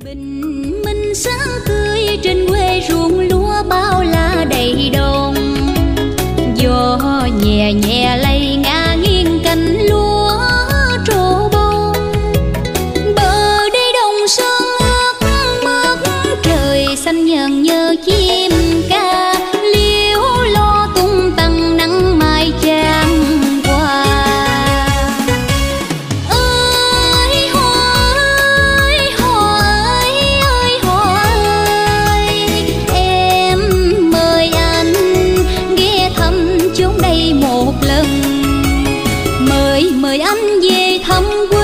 Bình minh sáng tươi trên quê ruộng lúa bao la đầy đồng, gió nhẹ nhẹ lay ngả nghiêng cánh lúa trổ bông. Bờ đây đồng sơn ướt mướt, trời xanh nhờn nhơ chim ca, liễu lo tung tăng nắng mai chan qua. Ơi hoa ơi, hoa ơi, ơi hoa ơi, em mời anh ghé thăm chốn đây một lần, mời anh về thăm quê